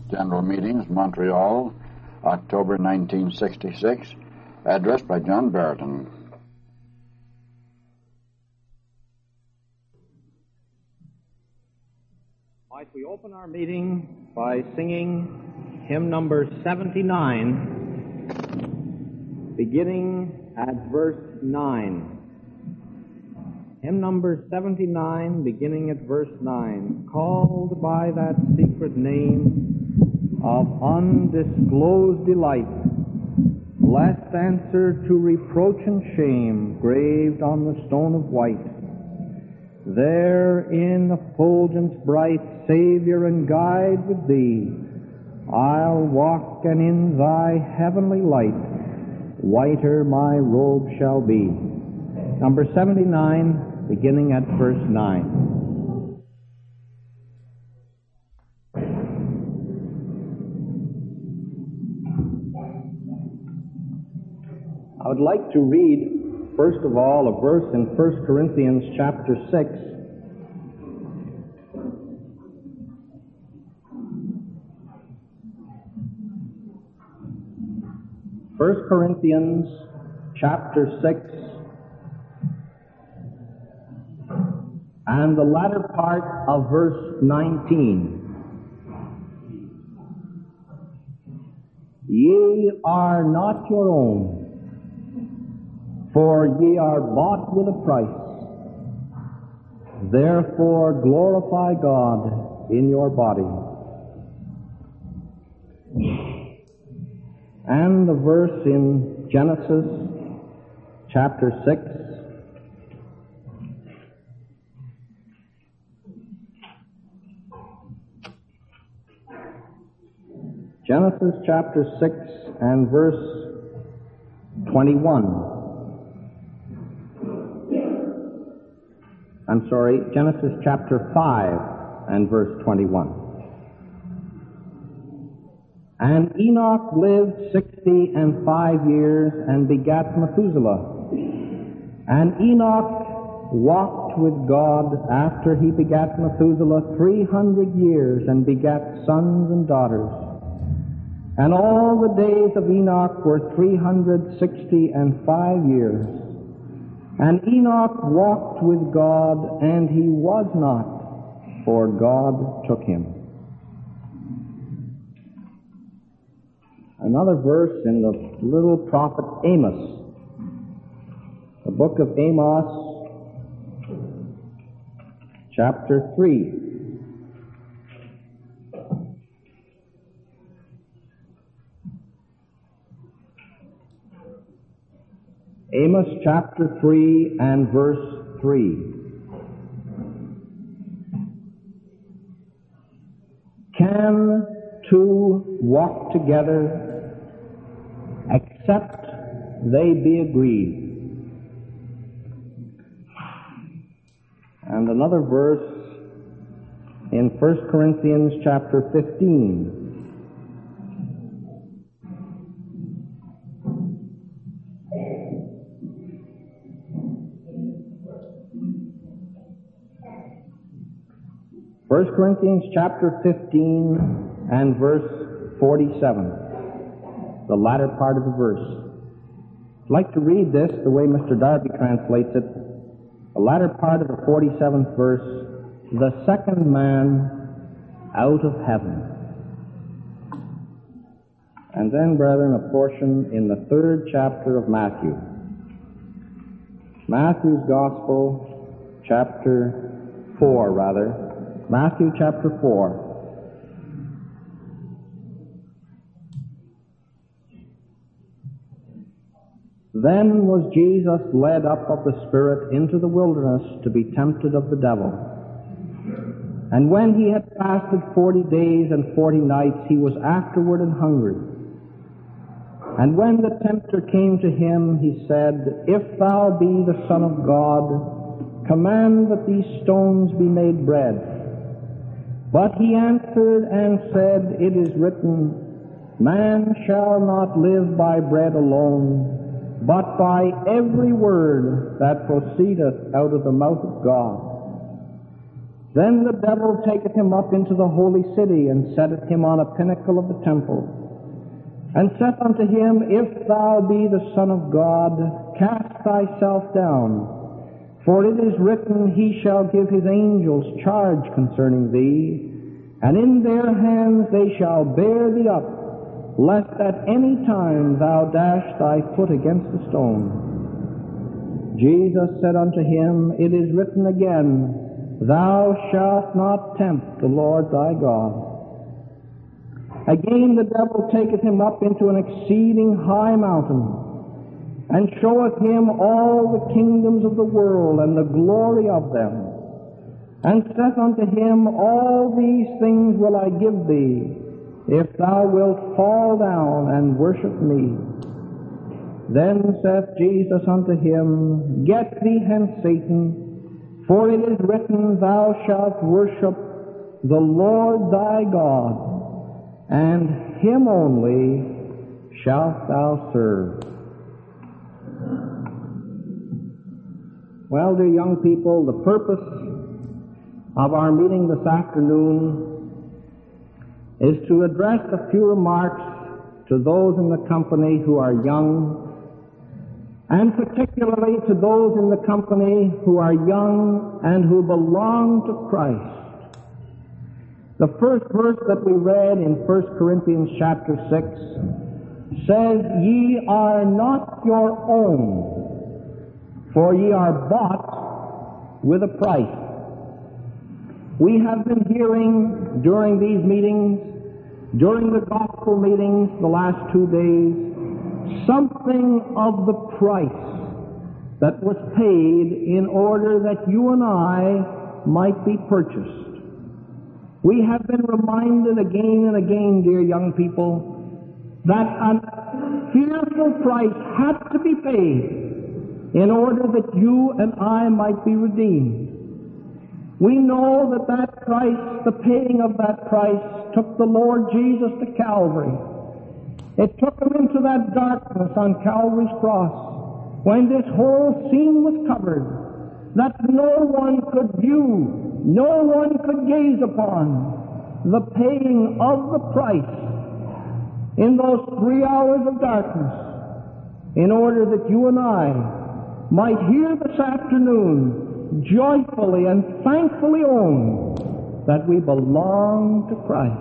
General Meetings, Montreal, October 1966, addressed by John Barton. Might we open our meeting by singing hymn number 79, beginning at verse 9. Hymn number 79, beginning at verse 9. Called by that secret name of undisclosed delight, blessed answer to reproach and shame, graved on the stone of white. There in effulgence bright, Savior and guide with Thee, I'll walk, and in Thy heavenly light whiter my robe shall be. Number 79, beginning at verse 9. I would like to read, first of all, a verse in 1 Corinthians chapter 6. First Corinthians chapter 6 and the latter part of verse 19. Ye are not your own, for ye are bought with a price. Therefore glorify God in your body. And the verse in Genesis chapter 6. Genesis chapter 6 and verse 21. Genesis chapter 5 and verse 21. And Enoch lived 65 years and begat Methuselah. And Enoch walked with God after he begat Methuselah 300 years and begat sons and daughters. And all the days of Enoch were 365 years. And Enoch walked with God, and he was not, for God took him. Another verse in the little prophet Amos, the book of Amos, chapter 3. Amos chapter 3 and verse 3. Can two walk together except they be agreed? And another verse in 1 Corinthians chapter 15. 1 Corinthians chapter 15 and verse 47, the latter part of the verse. I'd like to read this the way Mr. Darby translates it. The latter part of the 47th verse, the second man out of heaven. And then, brethren, a portion in the 3rd chapter of Matthew. Matthew's Gospel, chapter 4, rather. Matthew chapter 4. Then was Jesus led up of the Spirit into the wilderness to be tempted of the devil. And when he had fasted 40 days and 40 nights, he was afterward and hungry. And when the tempter came to him, he said, If thou be the Son of God, command that these stones be made bread. But he answered and said, It is written, Man shall not live by bread alone, but by every word that proceedeth out of the mouth of God. Then the devil taketh him up into the holy city, and setteth him on a pinnacle of the temple, and saith unto him, If thou be the Son of God, cast thyself down. For it is written, He shall give His angels charge concerning thee, and in their hands they shall bear thee up, lest at any time thou dash thy foot against a stone. Jesus said unto him, It is written again, Thou shalt not tempt the Lord thy God. Again the devil taketh him up into an exceeding high mountain, and showeth him all the kingdoms of the world and the glory of them, and saith unto him, All these things will I give thee, if thou wilt fall down and worship me. Then saith Jesus unto him, Get thee hence, Satan, for it is written, Thou shalt worship the Lord thy God, and Him only shalt thou serve. Well, dear young people, the purpose of our meeting this afternoon is to address a few remarks to those in the company who are young, and particularly to those in the company who are young and who belong to Christ. The first verse that we read in 1 Corinthians chapter 6 says, Ye are not your own, for ye are bought with a price. We have been hearing during these meetings, during the gospel meetings the last 2 days, something of the price that was paid in order that you and I might be purchased. We have been reminded again and again, dear young people, that a fearful price had to be paid in order that you and I might be redeemed. We know that that price, the paying of that price, took the Lord Jesus to Calvary. It took Him into that darkness on Calvary's cross, when this whole scene was covered, that no one could view, no one could gaze upon the paying of the price in those 3 hours of darkness, in order that you and I might hear this afternoon joyfully and thankfully own that we belong to Christ.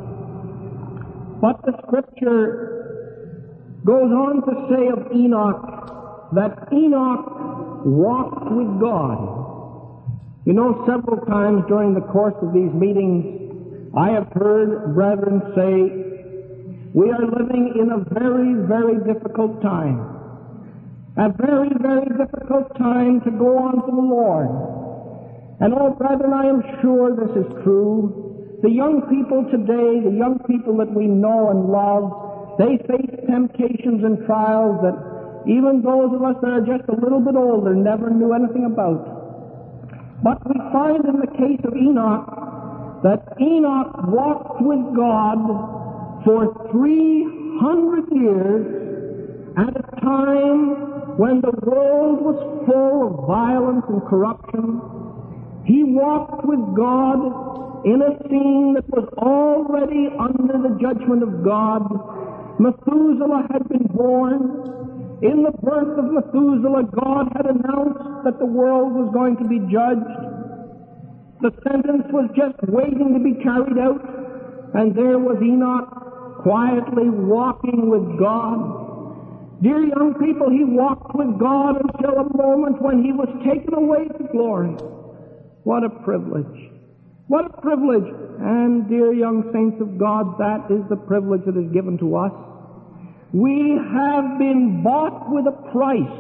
But the Scripture goes on to say of Enoch that Enoch walked with God. You know, several times during the course of these meetings, I have heard brethren say, we are living in a very, very difficult time. A very, very difficult time to go on to the Lord. And oh, brethren, I am sure this is true. The young people today, the young people that we know and love, they face temptations and trials that even those of us that are just a little bit older never knew anything about. But we find in the case of Enoch that Enoch walked with God for 300 years at a time when the world was full of violence and corruption. He walked with God in a scene that was already under the judgment of God. Methuselah had been born. In the birth of Methuselah, God had announced that the world was going to be judged. The sentence was just waiting to be carried out, and there was Enoch quietly walking with God. Dear young people, he walked with God until a moment when he was taken away to glory. What a privilege. What a privilege. And dear young saints of God, that is the privilege that is given to us. We have been bought with a price.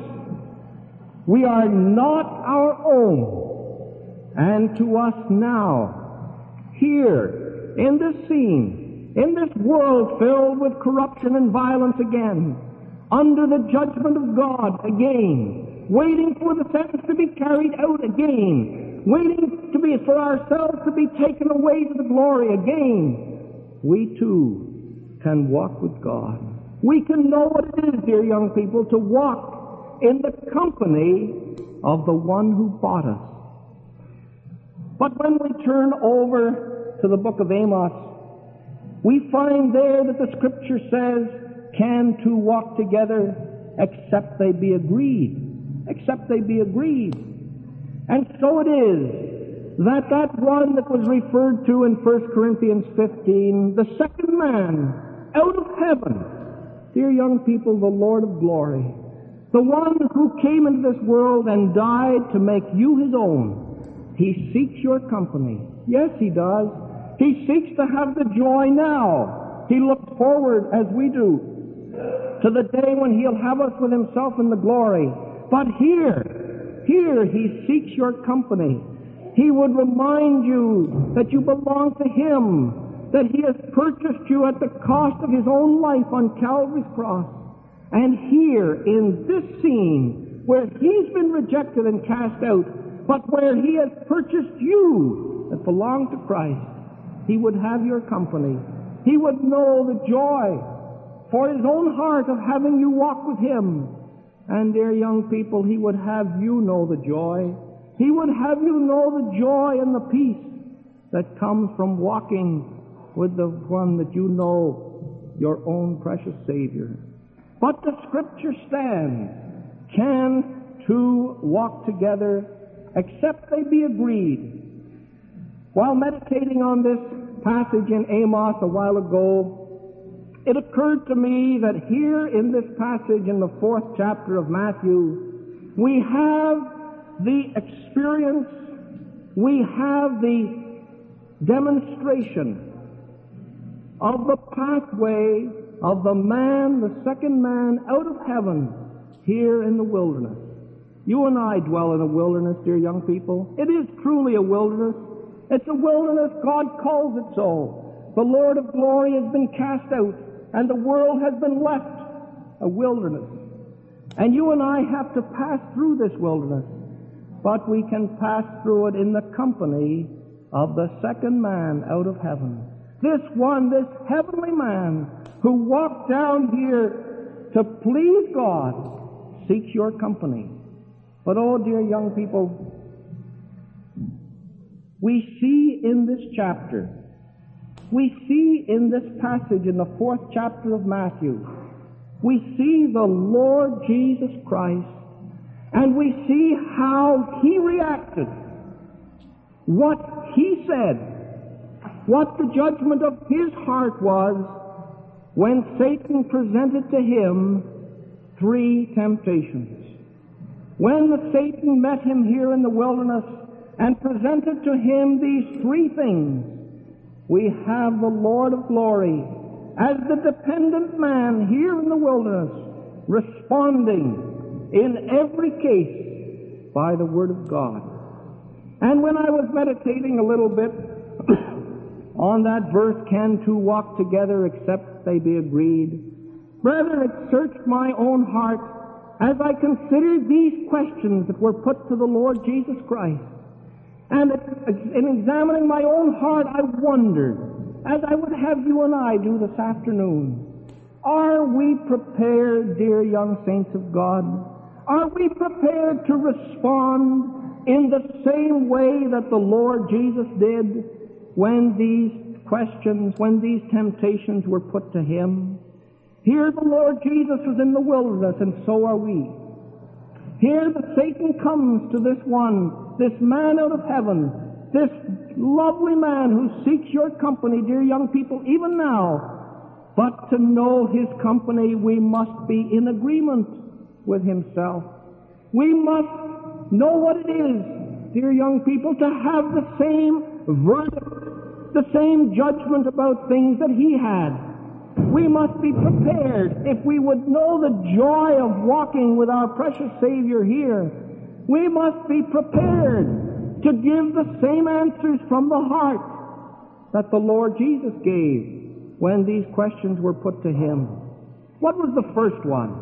We are not our own. And to us now, here, in this scene, in this world filled with corruption and violence again, under the judgment of God again, waiting for the sentence to be carried out again, waiting for ourselves to be taken away to the glory again, we too can walk with God. We can know what it is, dear young people, to walk in the company of the one who bought us. But when we turn over to the book of Amos, we find there that the Scripture says, can two walk together except they be agreed? Except they be agreed. And so it is that one that was referred to in 1 Corinthians 15, the second man out of heaven, dear young people, the Lord of glory, the one who came into this world and died to make you his own, he seeks your company. Yes, he does. He seeks to have the joy now. He looks forward, as we do, to the day when he'll have us with himself in the glory. But here he seeks your company. He would remind you that you belong to him, that he has purchased you at the cost of his own life on Calvary's cross. And here, in this scene, where he's been rejected and cast out, but where he has purchased you that belong to Christ, he would have your company. He would know the joy for his own heart of having you walk with him. And, dear young people, he would have you know the joy. He would have you know the joy and the peace that comes from walking with the one that you know, your own precious Savior. But the Scripture stands. Can two walk together except they be agreed? While meditating on this passage in Amos a while ago, it occurred to me that here in this passage in the 4th chapter of Matthew, we have the experience, we have the demonstration of the pathway of the man, the second man out of heaven, here in the wilderness. You and I dwell in a wilderness, dear young people. It is truly a wilderness. It's a wilderness. God calls it so. The Lord of glory has been cast out, and the world has been left a wilderness. And you and I have to pass through this wilderness, but we can pass through it in the company of the second man out of heaven. This one, this heavenly man who walked down here to please God, seeks your company. But oh, dear young people, we see in this chapter, we see in this passage in the 4th chapter of Matthew, we see the Lord Jesus Christ, and we see how he reacted, what he said, what the judgment of his heart was when Satan presented to him 3 temptations. When Satan met him here in the wilderness and presented to him these 3 things, we have the Lord of glory as the dependent man here in the wilderness, responding in every case by the Word of God. And when I was meditating a little bit on that verse, can two walk together except they be agreed, brother, it searched my own heart as I considered these questions that were put to the Lord Jesus Christ. And in examining my own heart, I wondered, as I would have you and I do this afternoon, are we prepared, dear young saints of God? Are we prepared to respond in the same way that the Lord Jesus did when these questions, when these temptations were put to him? Here the Lord Jesus was in the wilderness, and so are we. Here the Satan comes to this one, this man out of heaven, this lovely man who seeks your company, dear young people, even now. But to know his company, we must be in agreement with himself. We must know what it is, dear young people, to have the same verdict, the same judgment about things that he had. We must be prepared. If we would know the joy of walking with our precious Savior here, we must be prepared to give the same answers from the heart that the Lord Jesus gave when these questions were put to him. What was the first one?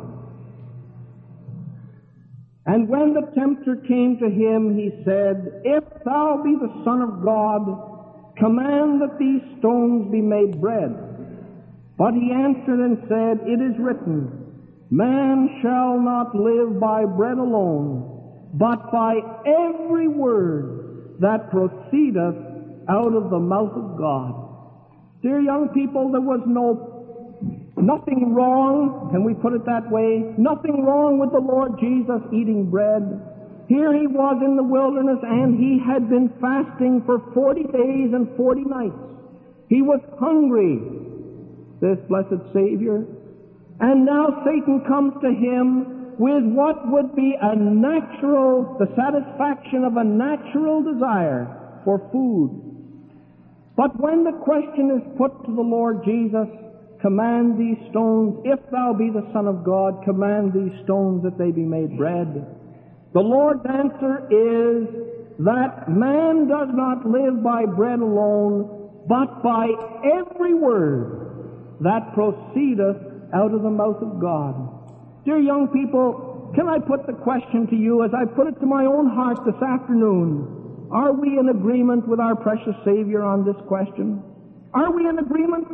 And when the tempter came to him, he said, If thou be the Son of God, command that these stones be made bread. But he answered and said, It is written, Man shall not live by bread alone, but by every word that proceedeth out of the mouth of God. Dear young people, there was nothing wrong, can we put it that way? Nothing wrong with the Lord Jesus eating bread. Here he was in the wilderness, and he had been fasting for 40 days and 40 nights. He was hungry, this blessed Savior. And now Satan comes to him with what would be the satisfaction of a natural desire for food. But when the question is put to the Lord Jesus, command these stones, if thou be the Son of God, command these stones that they be made bread. The Lord's answer is that man does not live by bread alone, but by every word that proceedeth out of the mouth of God. Dear young people, can I put the question to you as I put it to my own heart this afternoon? Are we in agreement with our precious Savior on this question? Are we in agreement?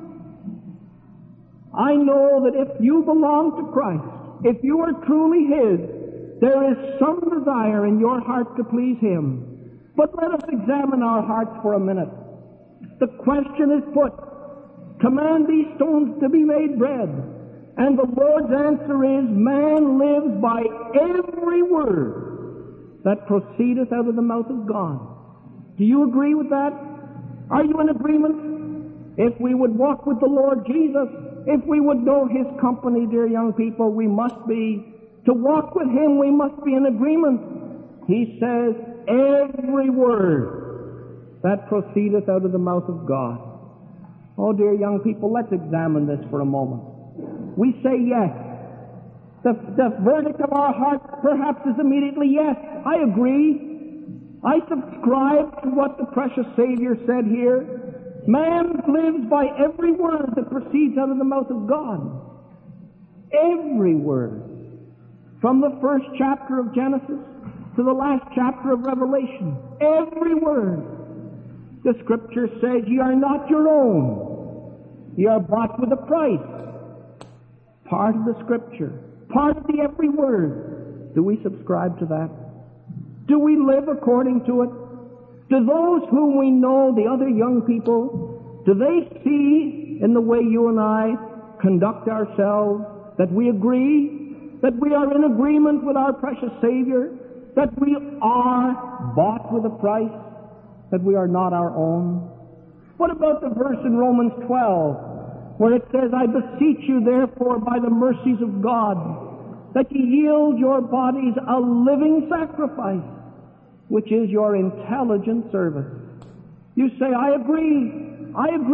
I know that if you belong to Christ, if you are truly His, there is some desire in your heart to please Him. But let us examine our hearts for a minute. The question is put, command these stones to be made bread. And the Lord's answer is, man lives by every word that proceedeth out of the mouth of God. Do you agree with that? Are you in agreement? If we would walk with the Lord Jesus, if we would know His company, dear young people, we must be. To walk with Him, we must be in agreement. He says, every word that proceedeth out of the mouth of God. Oh, dear young people, let's examine this for a moment. We say yes. The verdict of our hearts perhaps is immediately yes. I agree. I subscribe to what the precious Savior said here. Man lives by every word that proceeds out of the mouth of God. Every word. From the first chapter of Genesis to the last chapter of Revelation. Every word. The Scripture says, ye are not your own. Ye are bought with a price. Part of the Scripture. Part of the every word. Do we subscribe to that? Do we live according to it? Do those whom we know, the other young people, do they see in the way you and I conduct ourselves that we agree, that we are in agreement with our precious Savior, that we are bought with a price, that we are not our own? What about the verse in Romans 12 where it says, I beseech you therefore by the mercies of God that ye yield your bodies a living sacrifice, which is your intelligent service. You say, I agree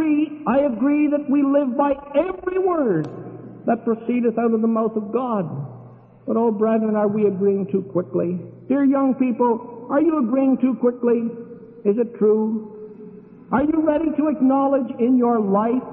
that we live by every word that proceedeth out of the mouth of God. But, oh, brethren, are we agreeing too quickly? Dear young people, are you agreeing too quickly? Is it true? Are you ready to acknowledge in your life,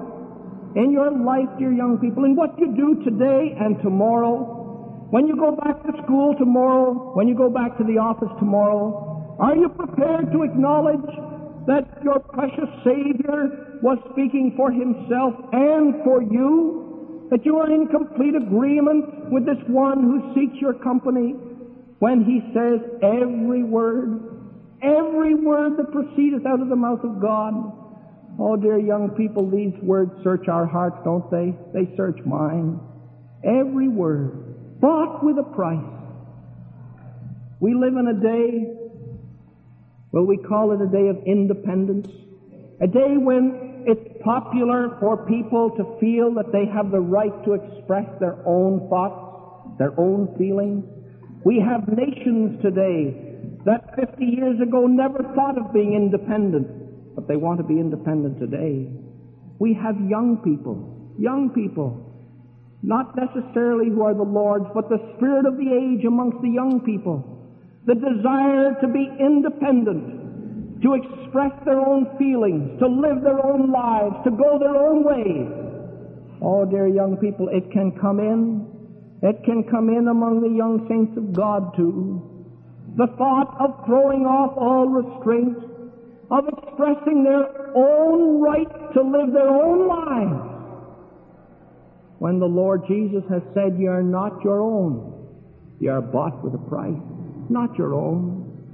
dear young people, in what you do today and tomorrow, when you go back to school tomorrow, when you go back to the office tomorrow, are you prepared to acknowledge that your precious Savior was speaking for Himself and for you? That you are in complete agreement with this one who seeks your company when He says every word that proceedeth out of the mouth of God? Oh, dear young people, these words search our hearts, don't they? They search mine. Every word. Bought with a price. We live in a day, well, we call it a day of independence. A day when it's popular for people to feel that they have the right to express their own thoughts, their own feelings. We have nations today that 50 years ago never thought of being independent, but they want to be independent today. We have young people, not necessarily who are the Lord's, but the spirit of the age amongst the young people. The desire to be independent, to express their own feelings, to live their own lives, to go their own way. Oh, dear young people, it can come in. It can come in among the young saints of God, too. The thought of throwing off all restraint, of expressing their own right to live their own lives. When the Lord Jesus has said, you are not your own. You are bought with a price. Not your own.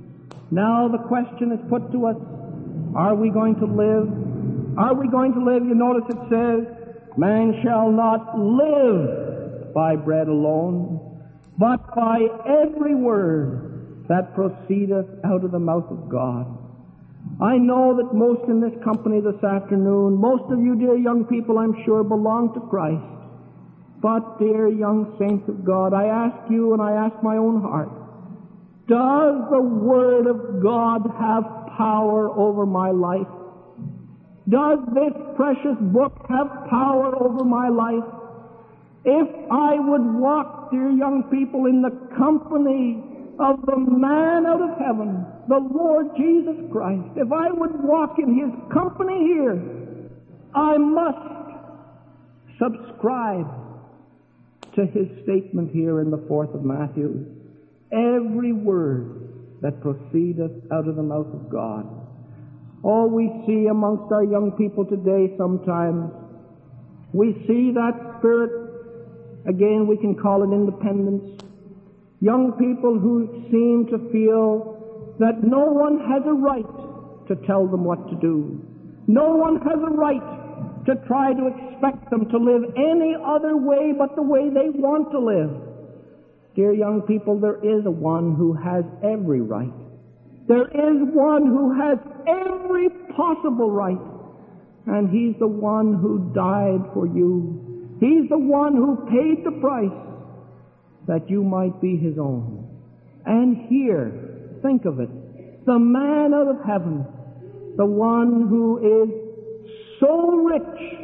Now the question is put to us, are we going to live? Are we going to live? You notice it says, man shall not live by bread alone, but by every word that proceedeth out of the mouth of God. I know that most in this company this afternoon, most of you dear young people, I'm sure, belong to Christ. But, dear young saints of God, I ask you and I ask my own heart, does the Word of God have power over my life? Does this precious book have power over my life? If I would walk, dear young people, in the company of the man out of heaven, the Lord Jesus Christ, if I would walk in His company here, I must subscribe to His statement here in the 4th of Matthew. Every word that proceedeth out of the mouth of God. Oh, we see amongst our young people today sometimes, we see that spirit, again we can call it independence. Young people who seem to feel that no one has a right to tell them what to do. No one has a right to try to expect them to live any other way but the way they want to live. Dear young people, there is a one who has every right. There is one who has every possible right. And He's the one who died for you. He's the one who paid the price that you might be His own. And here, think of it, the man out of heaven, the one who is so rich,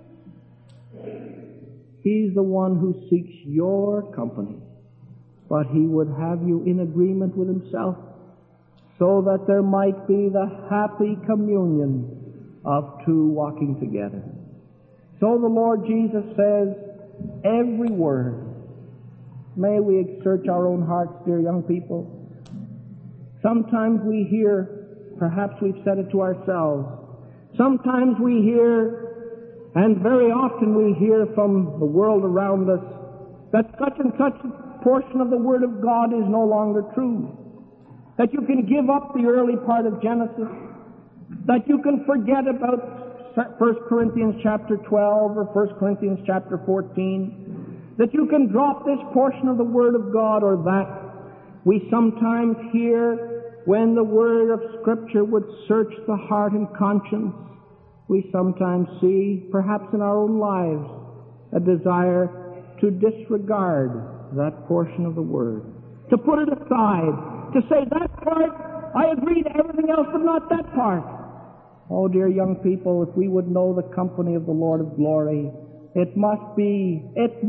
He's the one who seeks your company. But He would have you in agreement with Himself so that there might be the happy communion of two walking together. So the Lord Jesus says, every word. May we search our own hearts, dear young people. Sometimes we hear, perhaps we've said it to ourselves, sometimes we hear, and very often we hear from the world around us, that such and such portion of the Word of God is no longer true. That you can give up the early part of Genesis. That you can forget about 1 Corinthians chapter 12 or 1 Corinthians chapter 14. That you can drop this portion of the Word of God or that. We sometimes hear when the Word of Scripture would search the heart and conscience. We sometimes see, perhaps in our own lives, a desire to disregard that portion of the Word, to put it aside, to say that part, I agree to everything else but not that part. Oh, dear young people, if we would know the company of the Lord of glory, it must be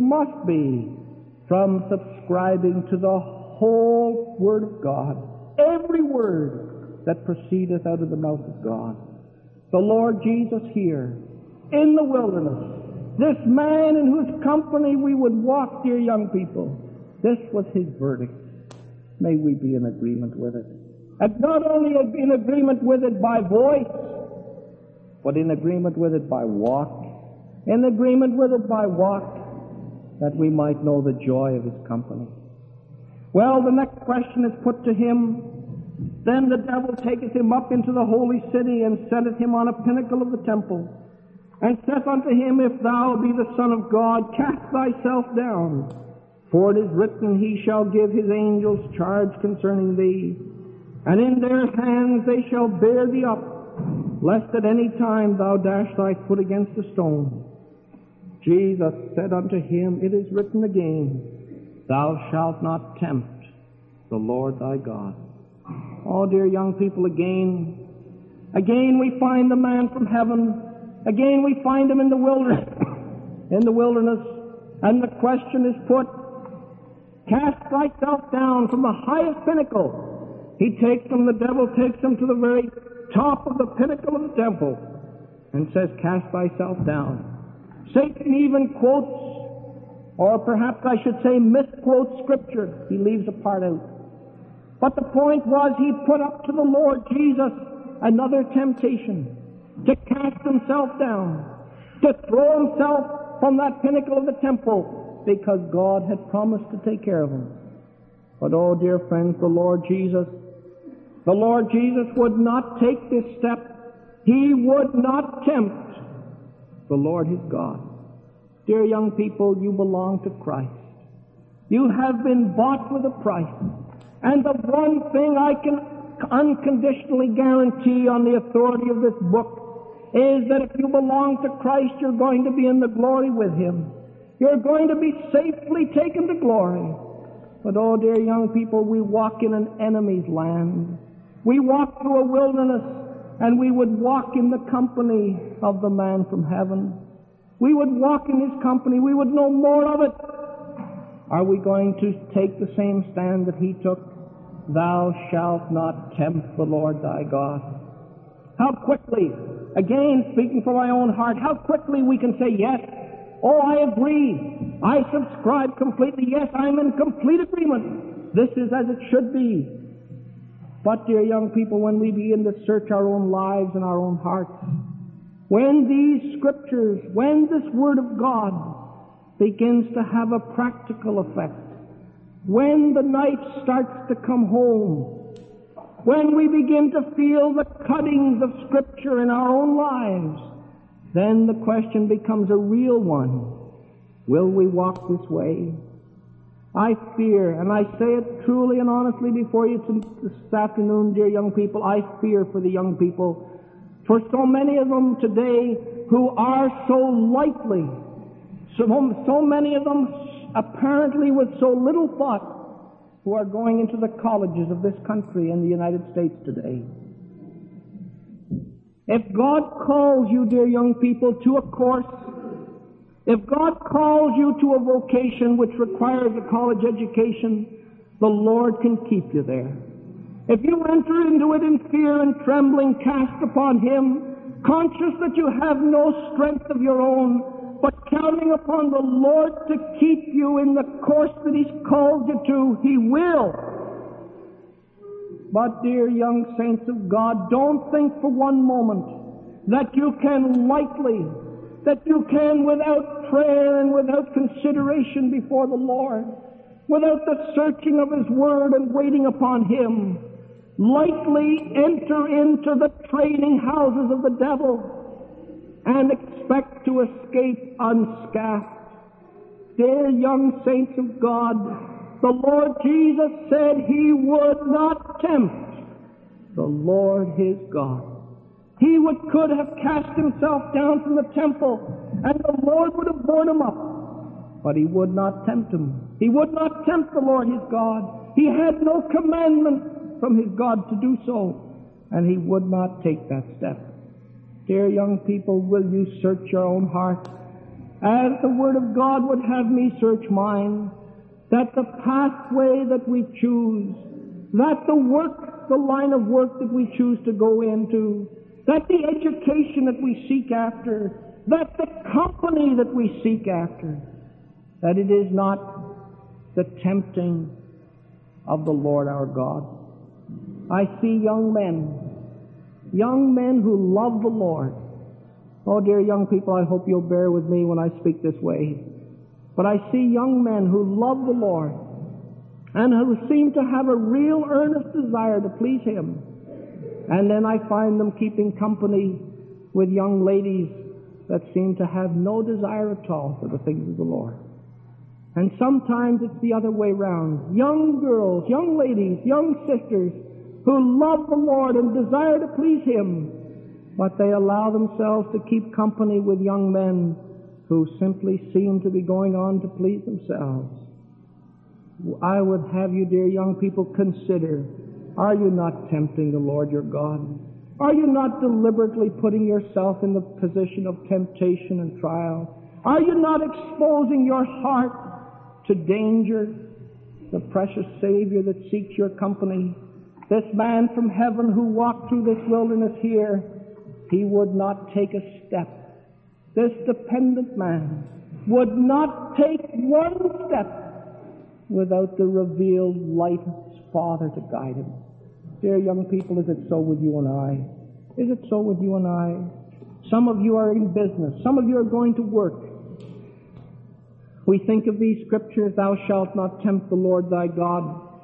from subscribing to the whole Word of God, every word that proceedeth out of the mouth of God. The Lord Jesus here, in the wilderness, this man in whose company we would walk, dear young people, this was His verdict. May we be in agreement with it. And not only in agreement with it by voice, but in agreement with it by walk. In agreement with it by walk, that we might know the joy of His company. Well, the next question is put to Him. Then the devil taketh Him up into the holy city, and setteth Him on a pinnacle of the temple, and saith unto Him, If thou be the Son of God, cast thyself down. For it is written, He shall give His angels charge concerning thee, and in their hands they shall bear thee up, lest at any time thou dash thy foot against a stone. Jesus said unto him, It is written again, Thou shalt not tempt the Lord thy God. Oh, dear young people, again we find the man from heaven. Again we find him in the wilderness. And the question is put, cast thyself down from the highest pinnacle. The devil takes him to the very top of the pinnacle of the temple and says, cast thyself down. Satan even quotes, or perhaps I should say misquotes Scripture. He leaves a part out. But the point was, he put up to the Lord Jesus another temptation, to cast himself down, to throw himself from that pinnacle of the temple, because God had promised to take care of him. But oh, dear friends, the Lord Jesus, The Lord Jesus would not take this step. He would not tempt the Lord his God. Dear young people, you belong to Christ. You have been bought with a price. And the one thing I can unconditionally guarantee on the authority of this book is that if you belong to Christ, you're going to be in the glory with him. You're going to be safely taken to glory. But oh, dear young people, we walk in an enemy's land. We walk through a wilderness, and we would walk in the company of the man from heaven. We would walk in his company. We would know more of it. Are we going to take the same stand that he took? Thou shalt not tempt the Lord thy God. How quickly, again speaking from my own heart, how quickly we can say, yes, oh, I agree, I subscribe completely, yes, I'm in complete agreement. This is as it should be. But, dear young people, when we begin to search our own lives and our own hearts, when these scriptures, when this Word of God begins to have a practical effect, when the night starts to come home, when we begin to feel the cuttings of Scripture in our own lives, then the question becomes a real one. Will we walk this way? I fear, and I say it truly and honestly before you this afternoon, dear young people, I fear for the young people, for so many of them today who are so lightly, so many of them apparently with so little thought, who are going into the colleges of this country and the United States today. If God calls you, dear young people, to a course, if God calls you to a vocation which requires a college education, the Lord can keep you there. If you enter into it in fear and trembling, cast upon him, conscious that you have no strength of your own, but counting upon the Lord to keep you in the course that he's called you to, he will. But, dear young saints of God, don't think for one moment that you can lightly, that you can without prayer and without consideration before the Lord, without the searching of his word and waiting upon him, lightly enter into the training houses of the devil and expect to escape unscathed. Dear young saints of God, the Lord Jesus said he would not tempt the Lord his God. He could have cast himself down from the temple, and the Lord would have borne him up. But he would not tempt him. He would not tempt the Lord his God. He had no commandment from his God to do so, and he would not take that step. Dear young people, will you search your own heart, as the Word of God would have me search mine, that the pathway that we choose, that the line of work that we choose to go into, that the education that we seek after, that the company that we seek after, that it is not the tempting of the Lord our God. I see young men who love the Lord. Oh, dear young people, I hope you'll bear with me when I speak this way. But I see young men who love the Lord and who seem to have a real earnest desire to please him. And then I find them keeping company with young ladies that seem to have no desire at all for the things of the Lord. And sometimes it's the other way round. Young girls, young ladies, young sisters who love the Lord and desire to please him, but they allow themselves to keep company with young men who simply seem to be going on to please themselves. I would have you, dear young people, consider, are you not tempting the Lord your God? Are you not deliberately putting yourself in the position of temptation and trial? Are you not exposing your heart to danger? The precious Savior that seeks your company, this man from heaven who walked through this wilderness here, he would not take a step. This dependent man would not take one step without the revealed light of his Father to guide him. Dear young people, is it so with you and I? Is it so with you and I? Some of you are in business. Some of you are going to work. We think of these scriptures, thou shalt not tempt the Lord thy God.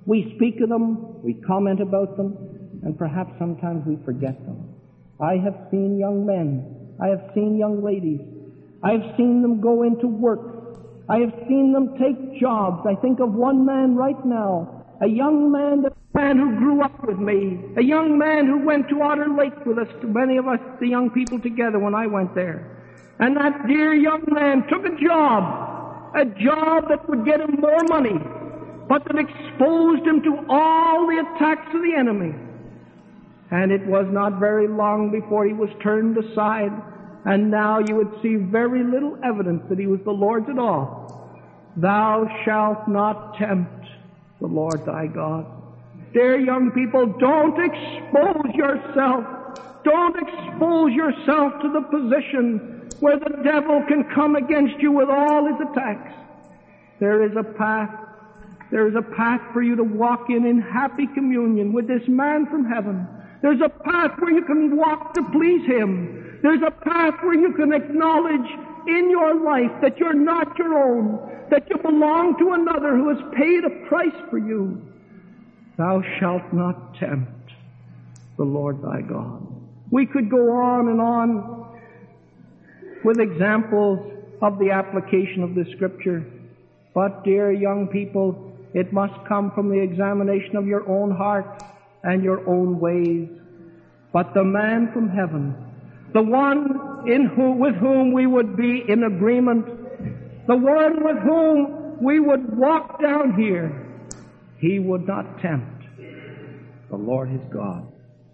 We speak of them, we comment about them, and perhaps sometimes we forget them. I have seen young men, I have seen young ladies, I have seen them go into work, I have seen them take jobs. I think of one man right now, a young man, the man who grew up with me, a young man who went to Otter Lake with us, many of us, the young people together when I went there. And that dear young man took a job that would get him more money, but that exposed him to all the attacks of the enemy. And it was not very long before he was turned aside, and now you would see very little evidence that he was the Lord's at all. Thou shalt not tempt the Lord thy God. Dear young people, don't expose yourself. Don't expose yourself to the position where the devil can come against you with all his attacks. There is a path. There is a path for you to walk in happy communion with this man from heaven. There's a path where you can walk to please him. There's a path where you can acknowledge in your life that you're not your own, that you belong to another who has paid a price for you. Thou shalt not tempt the Lord thy God. We could go on and on with examples of the application of this scripture. But, dear young people, it must come from the examination of your own heart and your own ways. But the man from heaven, the one with whom we would be in agreement, the one with whom we would walk down here, he would not tempt the Lord his God.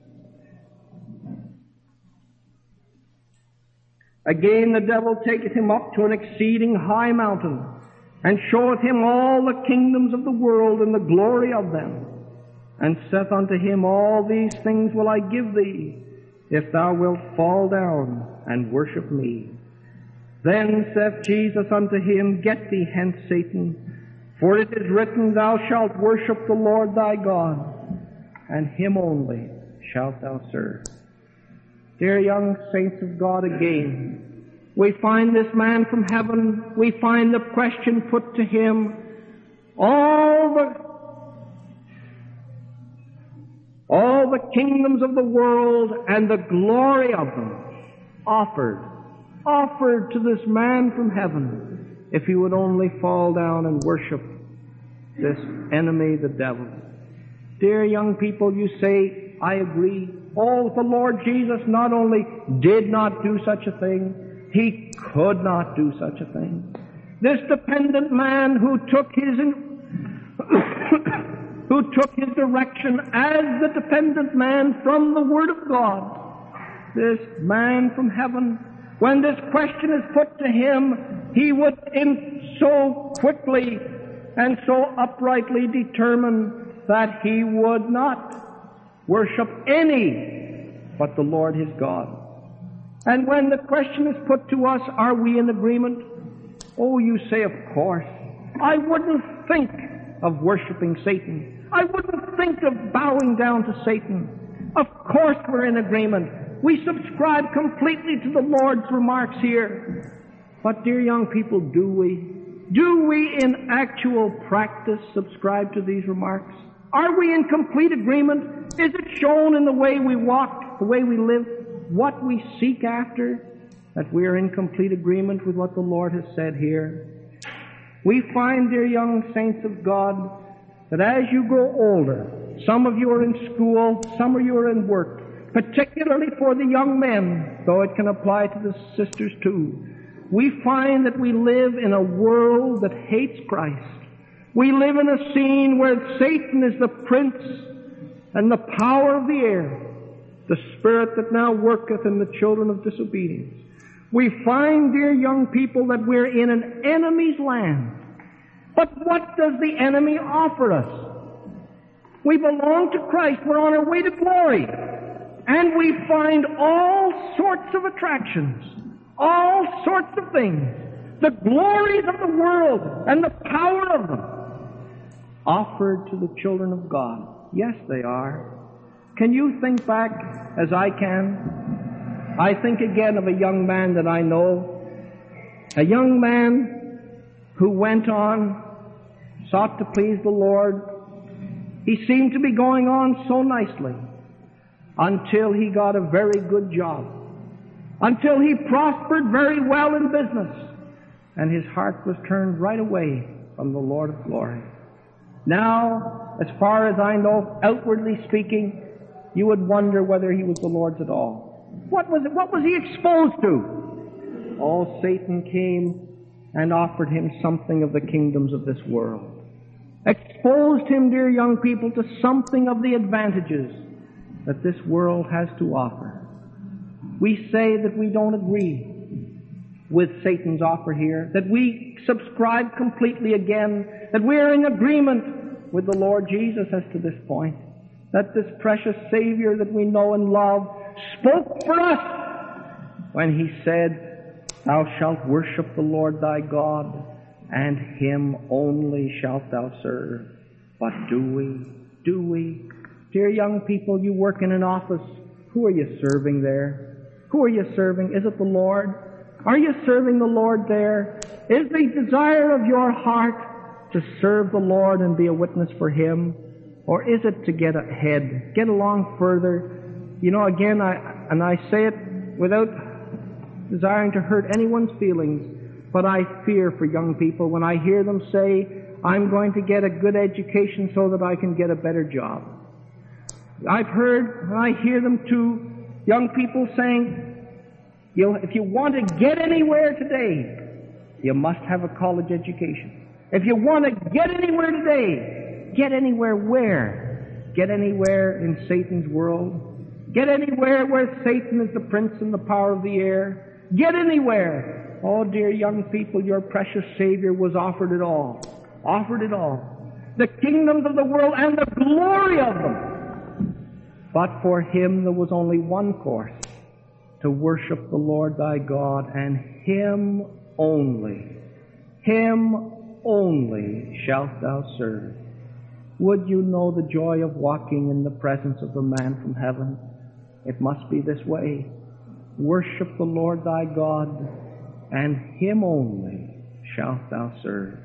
Again the devil taketh him up to an exceeding high mountain, and showeth him all the kingdoms of the world and the glory of them, and saith unto him, All these things will I give thee, if thou wilt fall down and worship me. Then saith Jesus unto him, Get thee hence, Satan, for it is written, Thou shalt worship the Lord thy God, and him only shalt thou serve. Dear young saints of God, again, we find this man from heaven, we find the question put to him, all the kingdoms of the world and the glory of them offered to this man from heaven, if he would only fall down and worship this enemy, the devil. Dear young people, you say, I agree. Oh, the Lord Jesus not only did not do such a thing, he could not do such a thing. This dependent man who took his direction as the dependent man from the Word of God, this man from heaven, when this question is put to him, he would so quickly and so uprightly determine that he would not worship any but the Lord his God. And when the question is put to us, are we in agreement? Oh, you say, of course. I wouldn't think of worshiping Satan. I wouldn't think of bowing down to Satan. Of course we're in agreement. We subscribe completely to the Lord's remarks here. But, dear young people, do we? Do we in actual practice subscribe to these remarks? Are we in complete agreement? Is it shown in the way we walk, the way we live, what we seek after, that we are in complete agreement with what the Lord has said here? We find, dear young saints of God, that as you grow older, some of you are in school, some of you are in work, particularly for the young men, though it can apply to the sisters too. We find that we live in a world that hates Christ. We live in a scene where Satan is the prince and the power of the air, the spirit that now worketh in the children of disobedience. We find, dear young people, that we're in an enemy's land. But what does the enemy offer us? We belong to Christ. We're on our way to glory. And we find all sorts of attractions, all sorts of things, the glories of the world and the power of them, offered to the children of God. Yes, they are. Can you think back as I can? I think again of a young man that I know, a young man who went on, sought to please the Lord, He seemed to be going on so nicely until he got a very good job, until he prospered very well in business, and his heart was turned right away from the Lord of glory. Now, as far as I know, outwardly speaking, you would wonder whether he was the Lord's at all. What was he exposed to? Oh, Satan came and offered him something of the kingdoms of this world. Exposed him, dear young people, to something of the advantages that this world has to offer. We say that we don't agree with Satan's offer here, that we subscribe completely again, that we're in agreement with the Lord Jesus as to this point, that this precious Savior that we know and love spoke for us when He said, "Thou shalt worship the Lord thy God, and Him only shalt thou serve." But do we? Dear young people, you work in an office. Who are you serving there? Who are you serving? Is it the Lord? Are you serving the Lord there? Is the desire of your heart to serve the Lord and be a witness for Him? Or is it to get ahead, get along further? You know, again, I say it without desiring to hurt anyone's feelings, but I fear for young people when I hear them say, "I'm going to get a good education so that I can get a better job." I've heard, and I hear them too, young people saying, if you want to get anywhere today, you must have a college education. If you want to get anywhere today, get anywhere where? Get anywhere in Satan's world? Get anywhere where Satan is the prince and the power of the air? Get anywhere. Oh, dear young people, your precious Savior was offered it all. Offered it all. The kingdoms of the world and the glory of them. But for Him there was only one course, to worship the Lord thy God, and Him only shalt thou serve. Would you know the joy of walking in the presence of the man from heaven? It must be this way. Worship the Lord thy God, and Him only shalt thou serve.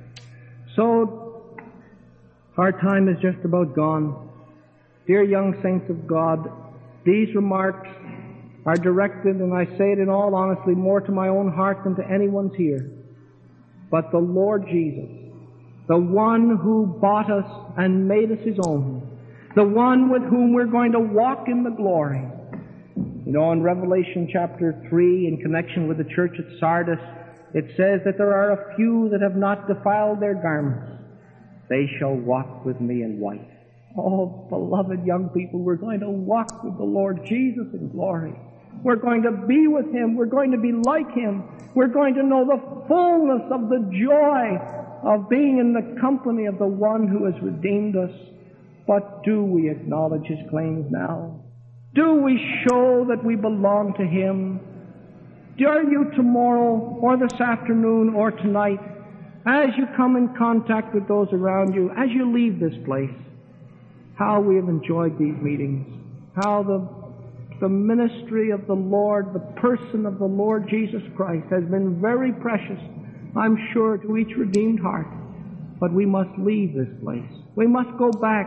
So, our time is just about gone. Dear young saints of God, these remarks are directed, and I say it in all honesty, more to my own heart than to anyone's here. But the Lord Jesus, the one who bought us and made us His own, the one with whom we're going to walk in the glory. You know, in Revelation chapter 3, in connection with the church at Sardis, it says that there are a few that have not defiled their garments. They shall walk with me in white. Oh, beloved young people, we're going to walk with the Lord Jesus in glory. We're going to be with Him. We're going to be like Him. We're going to know the fullness of the joy of being in the company of the one who has redeemed us. But do we acknowledge His claims now? Do we show that we belong to Him? Dare you tomorrow or this afternoon or tonight, as you come in contact with those around you, as you leave this place, how we have enjoyed these meetings, how the ministry of the Lord, the person of the Lord Jesus Christ has been very precious, I'm sure, to each redeemed heart. But we must leave this place. We must go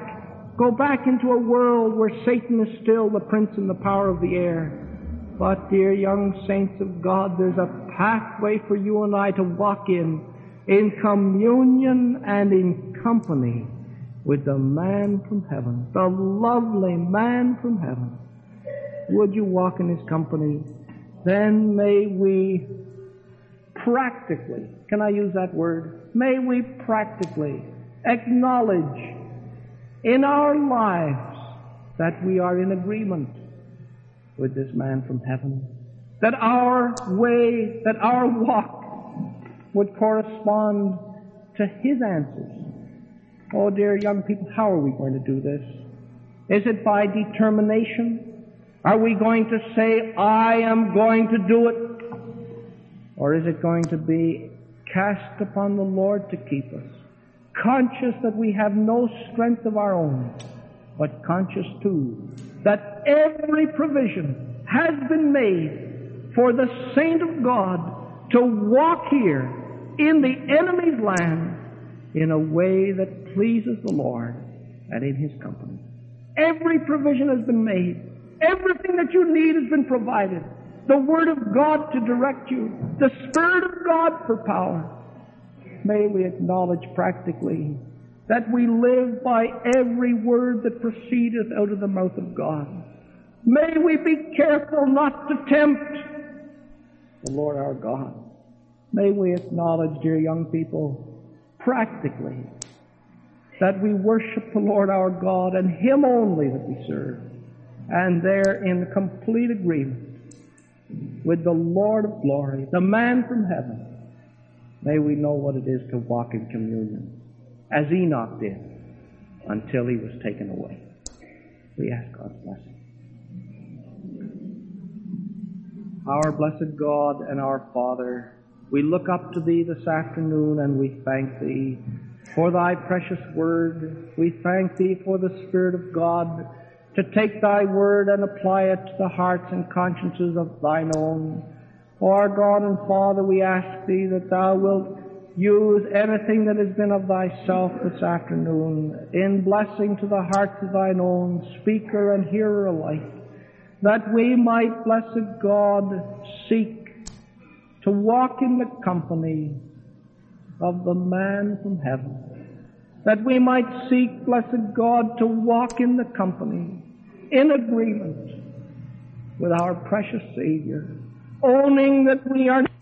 back into a world where Satan is still the prince and the power of the air. But, dear young saints of God, there's a pathway for you and I to walk in communion and in company with the man from heaven, the lovely man from heaven. Would you walk in His company? Then may we practically, can I use that word? May we practically acknowledge in our lives that we are in agreement with this man from heaven, that our way, that our walk would correspond to His answers. Oh, dear young people, how are we going to do this? Is it by determination? Are we going to say, "I am going to do it"? Or is it going to be cast upon the Lord to keep us, conscious that we have no strength of our own, but conscious too that every provision has been made for the saint of God to walk here in the enemy's land in a way that pleases the Lord? and in His company. Every provision has been made. Everything that you need has been provided. The Word of God to direct you. The Spirit of God for power. May we acknowledge practically that we live by every word that proceedeth out of the mouth of God. May we be careful not to tempt the Lord our God. May we acknowledge, dear young people, practically, that we worship the Lord our God and Him only that we serve, and they're in complete agreement with the Lord of glory, the man from heaven. May we know what it is to walk in communion, as Enoch did, until he was taken away. We ask God's blessing. Our blessed God and our Father, we look up to Thee this afternoon and we thank Thee for Thy precious Word. We thank Thee for the Spirit of God to take Thy Word and apply it to the hearts and consciences of Thine own. O our God and Father, we ask Thee that Thou wilt use anything that has been of Thyself this afternoon in blessing to the hearts of Thine own, speaker and hearer alike, that we might, blessed God, seek to walk in the company of the man from heaven, that we might seek, blessed God, to walk in the company, in agreement with our precious Savior, owning that we are